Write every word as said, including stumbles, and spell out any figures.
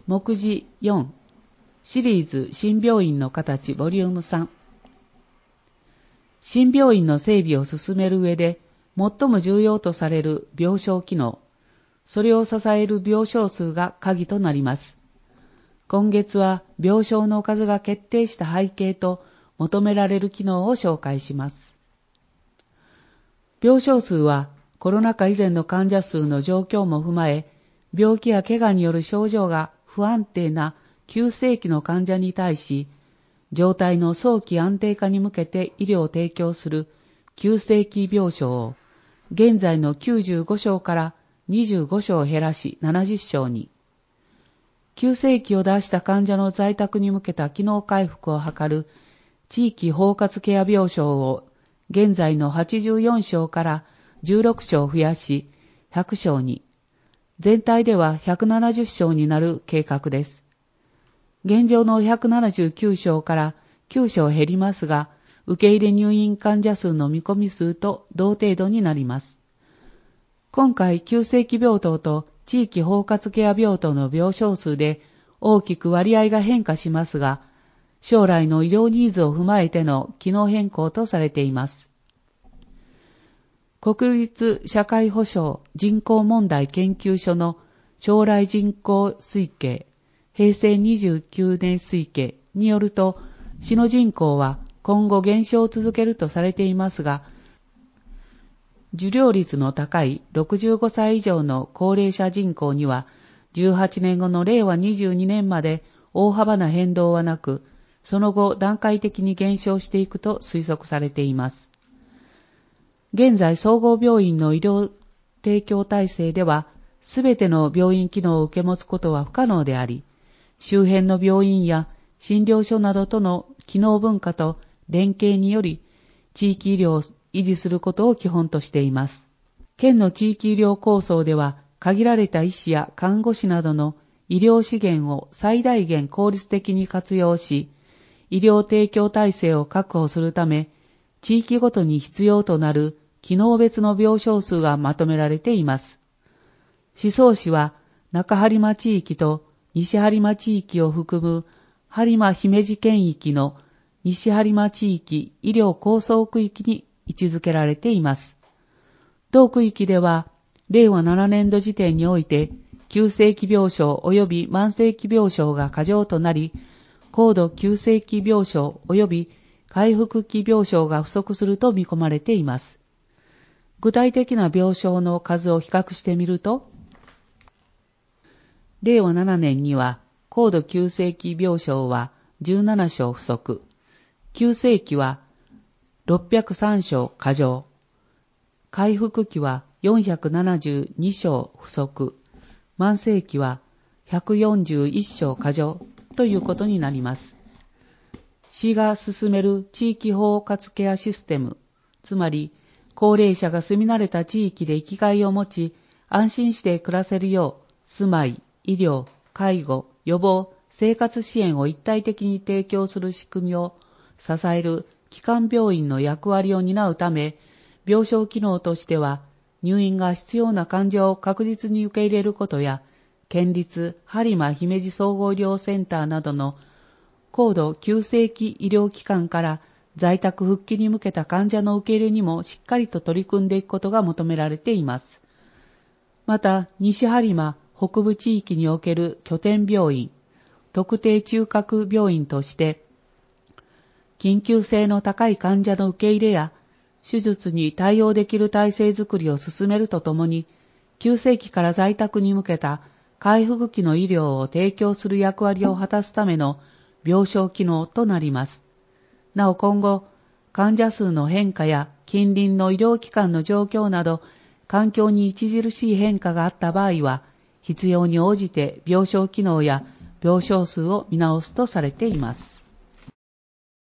目次よん、シリーズ新病院の形ボリュームさん。新病院の整備を進める上で最も重要とされる病床機能、それを支える病床数が鍵となります。今月は病床の数が決定した背景と求められる機能を紹介します。病床数はコロナ禍以前の患者数の状況も踏まえ、病気や怪我による症状が不安定な急性期の患者に対し、状態の早期安定化に向けて医療を提供する急性期病床を、現在のきゅうじゅうご床からにじゅうご床を減らしななじゅう床に、急性期を出した患者の在宅に向けた機能回復を図る地域包括ケア病床を、現在のはちじゅうよん床からじゅうろく床増やしひゃく床に、全体ではひゃくななじゅう床になる計画です。現状のひゃくななじゅうきゅう床からきゅう床減りますが、受け入れ入院患者数の見込み数と同程度になります。今回、急性期病棟と地域包括ケア病棟の病床数で大きく割合が変化しますが、将来の医療ニーズを踏まえての機能変更とされています。国立社会保障人口問題研究所の将来人口推計、平成にじゅうきゅうねん推計によると、死の人口は今後減少を続けるとされていますが、受領率の高いろくじゅうごさい以上の高齢者人口には、じゅうはちねんごのれいわにじゅうにねんまで大幅な変動はなく、その後段階的に減少していくと推測されています。現在、総合病院の医療提供体制では、すべての病院機能を受け持つことは不可能であり、周辺の病院や診療所などとの機能分化と連携により、地域医療を維持することを基本としています。県の地域医療構想では、限られた医師や看護師などの医療資源を最大限効率的に活用し、医療提供体制を確保するため、地域ごとに必要となる機能別の病床数がまとめられています。宍粟市は中播磨地域と西播磨地域を含む播磨姫路県域の西播磨地域医療構想区域に位置づけられています。同区域では、れいわななねんど時点において、急性期病床及び慢性期病床が過剰となり、高度急性期病床及び回復期病床が不足すると見込まれています。具体的な病床の数を比較してみると、れいわななねんには高度急性期病床はじゅうなな床不足、急性期はろっぴゃくさん床過剰、回復期はよんひゃくななじゅうに床不足、慢性期はひゃくよんじゅういち床過剰ということになります。市が進める地域包括ケアシステム、つまり高齢者が住み慣れた地域で生きがいを持ち、安心して暮らせるよう、住まい、医療、介護、予防、生活支援を一体的に提供する仕組みを支える基幹病院の役割を担うため、病床機能としては、入院が必要な患者を確実に受け入れることや、県立播磨姫路総合医療センターなどの高度急性期医療機関から在宅復帰に向けた患者の受け入れにもしっかりと取り組んでいくことが求められています。また、西播磨北部地域における拠点病院、特定中核病院として、緊急性の高い患者の受け入れや、手術に対応できる体制づくりを進めるとともに、急性期から在宅に向けた回復期の医療を提供する役割を果たすための病床機能となります。なお今後、患者数の変化や近隣の医療機関の状況など、環境に著しい変化があった場合は、必要に応じて病床機能や病床数を見直すとされています。